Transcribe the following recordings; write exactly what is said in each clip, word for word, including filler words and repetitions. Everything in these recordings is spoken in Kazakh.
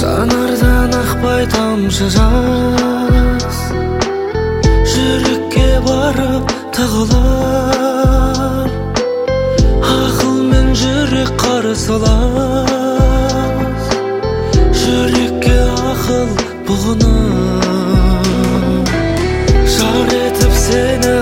Жанардан ақпай тамшы жас, жүрекке барып тығылар. Ақыл мен жүрек қарсылас, жүрекке ақыл бұғынар. Жар етіп сені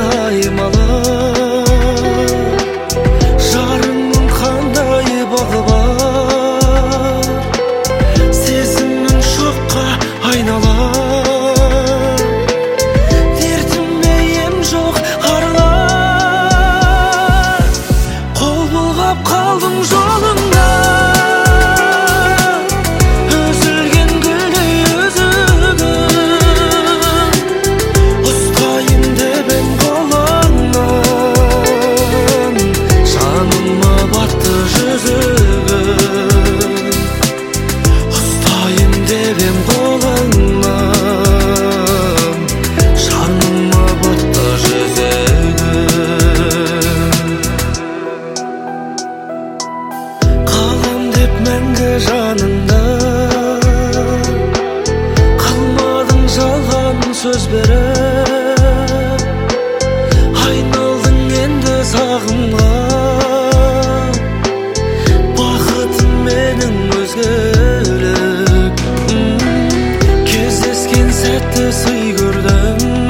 аймалап, жарыңның қандай бағы бар, сезімнің шоққа айналар. Дертіме ем жоқ аралар, қол бұлғап қалдым жолыңда. Үзілген гүлдей үзігім, ұстайын деп ем қолыңнан. Жаныма батты жүзігім, ұстайын деп ем қолыңнан. Жаныма батты жүзігім. Қалам деп мәңгі жанында, қалмадың жалған сөз беріп. Айналдың енді сағынған, бақытым менің өзгелік. Кездескен сәтті сый көрдім,